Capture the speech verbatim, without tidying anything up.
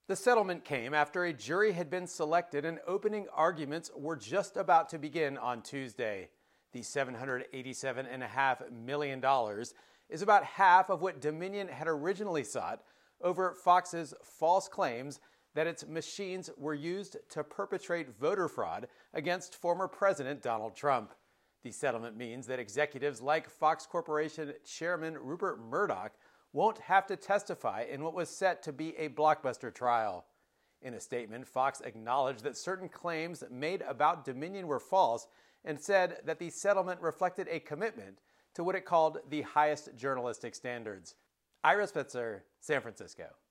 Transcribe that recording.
The settlement came after a jury had been selected and opening arguments were just about to begin on Tuesday. The seven hundred eighty-seven point five million dollars is about half of what Dominion had originally sought over Fox's false claims that its machines were used to perpetrate voter fraud against former President Donald Trump. The settlement means that executives like Fox Corporation Chairman Rupert Murdoch won't have to testify in what was set to be a blockbuster trial. In a statement, Fox acknowledged that certain claims made about Dominion were false and said that the settlement reflected a commitment to what it called the highest journalistic standards. Ira Spitzer, San Francisco.